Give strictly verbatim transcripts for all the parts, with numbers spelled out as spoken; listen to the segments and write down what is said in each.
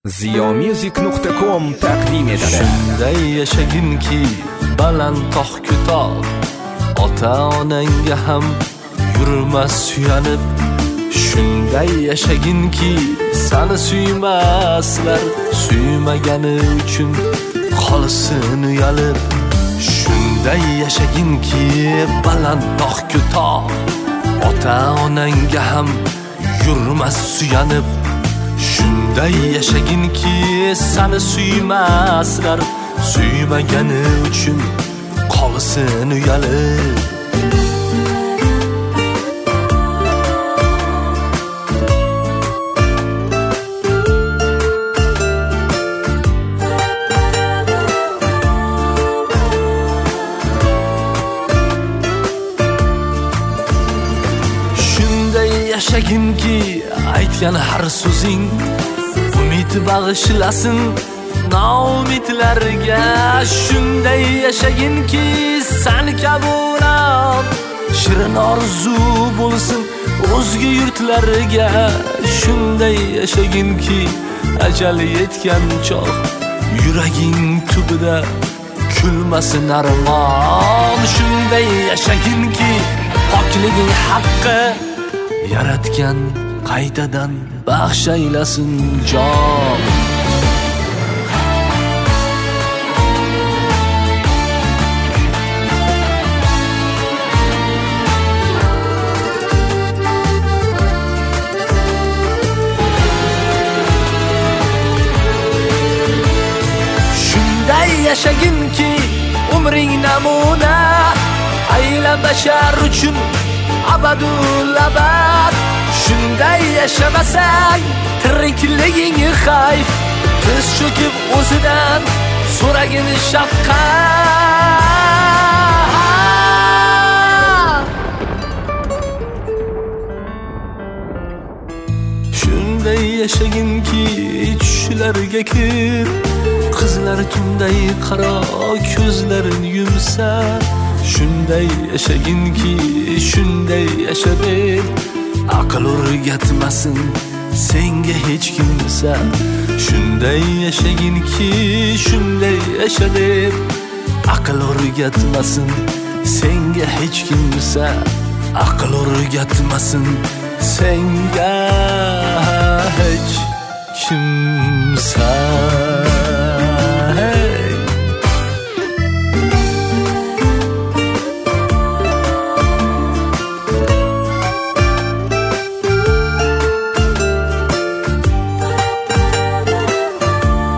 ziyomusic nuqta com taqdim etadi. Shunday yashaginki baland tog' ko'tar, ota-onangga ham yurmas suyanib. Shunday yashaginki seni suymaslar, suymagani uchun qolsin uyalib. Shunday yashaginki baland tog' ko'tar, ota-onangga ham yurmas suyanib. Shunday yashaginki seni suymaslar, suymagani uchun qolsin uyalib. Yashaginki aytgan har so'zing umid bag'ishlasin noumidlarga. Shunday yashaginki seni kabulam shirin orzu bo'lsin o'zga yurtlarga. Shunday yashaginki ajal yetgan chog' yuraging tubida kulmasin armon. Shunday yashaginki pokliging haqqi yaratgan qaytadan baxshaylasin jon. Shunday yashaginki umring namuna ayla bashar uchun abadul abad. Shunday yashamasang tirikliging xayf, tiz cho'kib o'zidan so'ragin shafqat. Shunday yashaginki tushlarga kir, qizlar tunday qaro ko'zlarin yumsa. Shunday yashaginki shunday yashadib, aql o'rgatmasin senga hech kimsa. Shunday yashaginki shunday yashadib, aql o'rgatmasin senga hech kimsa. Aql o'rgatmasin senga hech kimsa.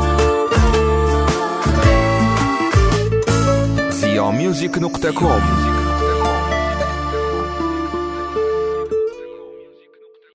ziyomusic nuqta com